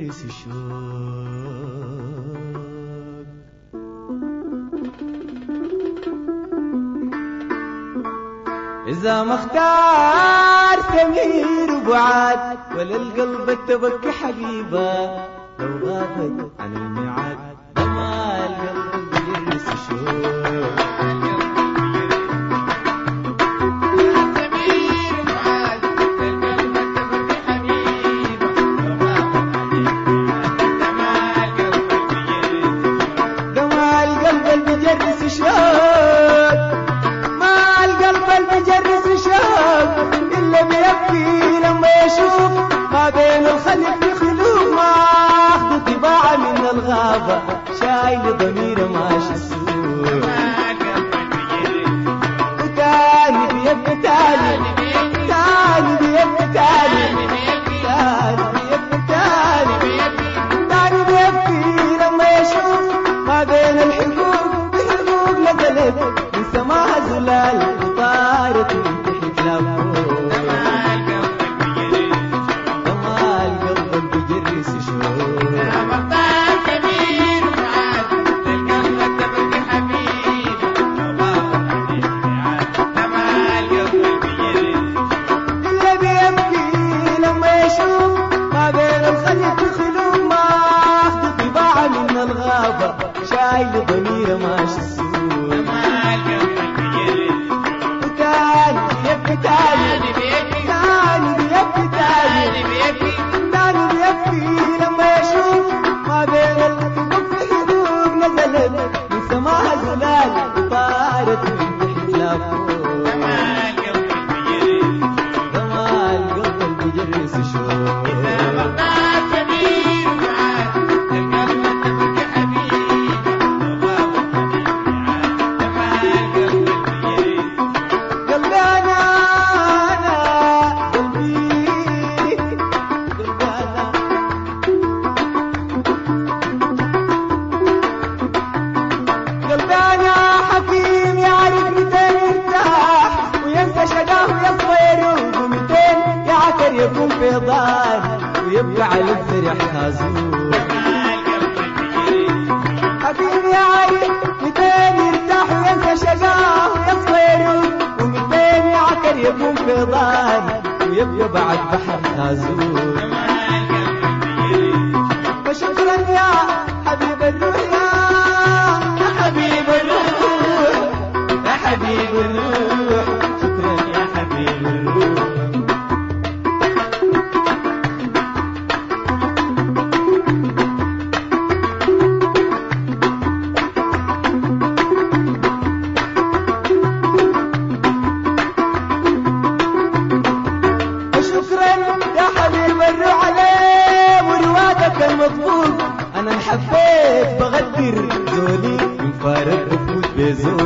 بجرس الشوق. إذا ما اختار سمير وبعاد ولا القلب التبكي حبيبة لو غابت عن الميعاد ما القلب بجرس الشوق. شايل ضميره ماشي السوق وتاني بيبقى تاني تاني بيبقى تاني تاني بيبقى تاني تاني بيبكي لما يشوف ما بين الحقوق بحقوق نزلت من سماها زلال وطارت من تحت لفوق. ضمال قلبك بجرس شوق. شايل ضميره ماشي السوق وتاني بيبكي تاني تاني بيبكي تاني تاني بيبكي لما يشوف ما بين الحقوق نزلت من سماها زلال وطارت من تحت لفوق. ضمال قلبك بجرس شوق. يكون فيضان ويبقى على الفرح خازوق. حبيب يا عين متين يرتاح وينسى شقاه ويصغر ومتين يعكر يكون فيضان ويبقى بعد بحر خازوق. فشكرا يا حبيب الروح يا حبيب الروح يا حبيب الروح. شكرا يا حبيب الروح. أنا حبيت بغدر زولي من فارق بفوت بزول.